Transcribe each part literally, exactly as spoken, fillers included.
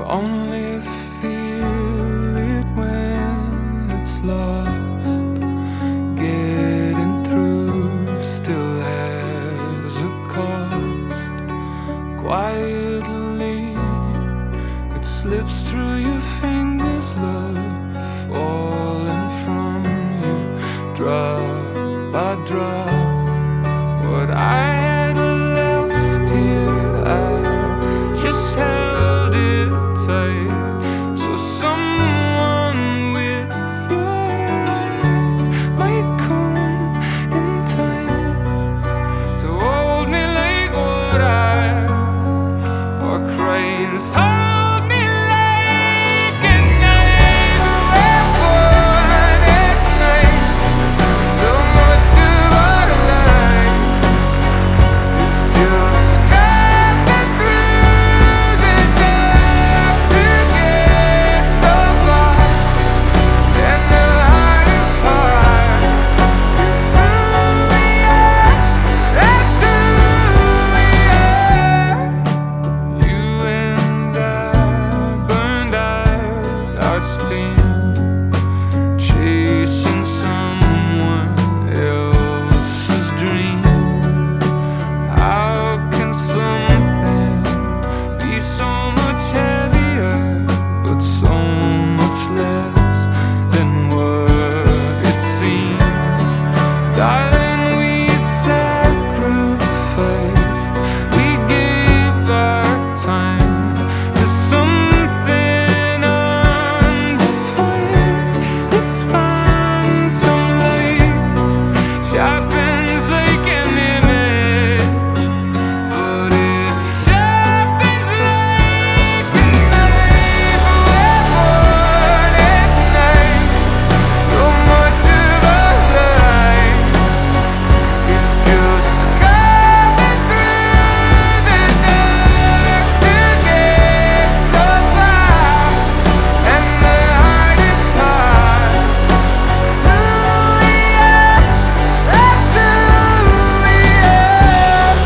only feel it when it's lost. Getting through still has a cost. Quietly, it slips through your fingers, love, falling from you, drop by drop. What I had left here, I just held it tight, so someone with your eyes might come in time to hold me like what I or cranes told me like at night. We're born at night, so much of our life is just coming through the dark to get so far. And the hardest part is who we are. That's who we are. You and I burned out our steam, chasing someone else's dream. How can something be so much heavier, but so much less than what it seemed? Darling, we sacrificed, we gave our time to something undefined. This phantom life sharpens like an image, but it sharpens like a knife. We're born at night, so much of our life is just coming through the dark to get so far. And the hardest part is who we are. That's who we are.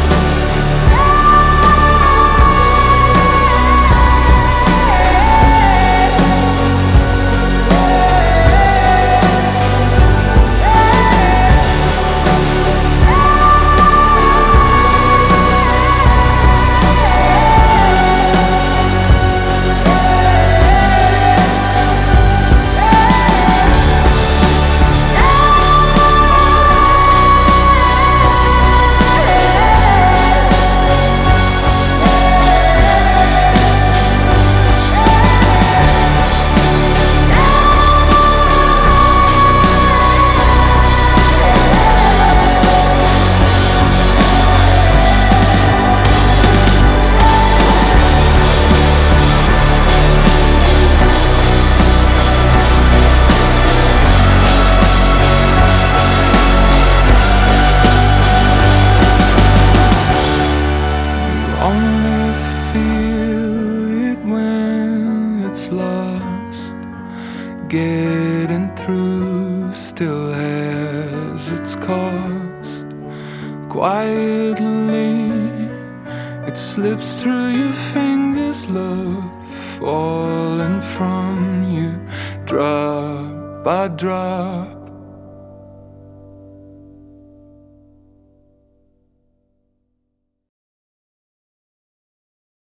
Only feel it when it's lost. Getting through still has its cost. Quietly, it slips through your fingers, love, falling from you, drop by drop.